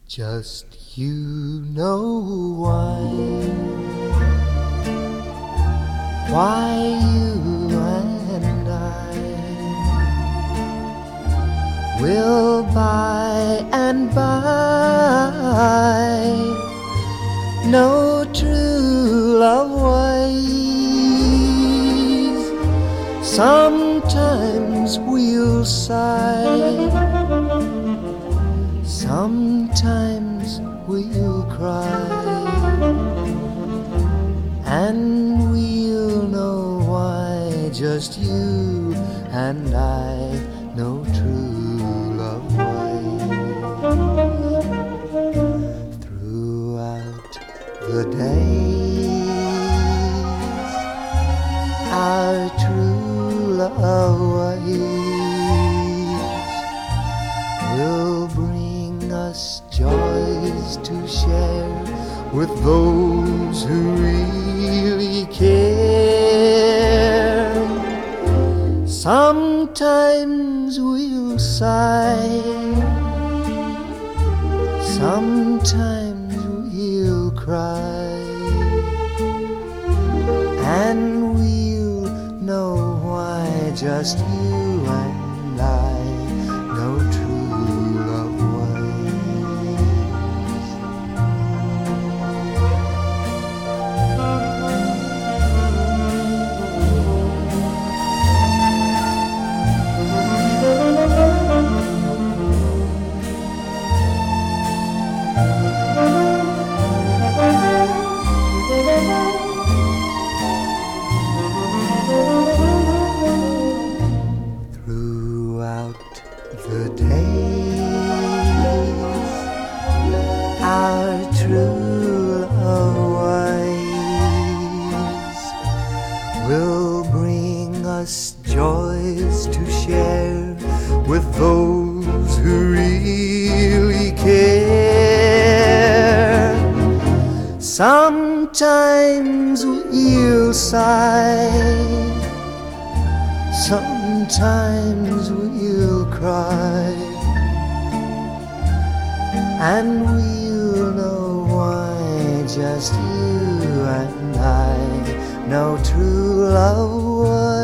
Just you know why you and I will by and by know true love ways. Sometimes we'll sigh, sometimes we'll cry, and we'll know why just you and I know true love ways. Throughout the days, our true love ways will bring us joys to share with those who really care. Sometimes we'll sigh, sometimes we'll cry, and we'll know why just you and I know true love Throughout the days, our true love ways will bring us joys to share with those who really care. Sometimes we'll sigh, sometimes we'll cry, and we'll know why just you and I know true love was.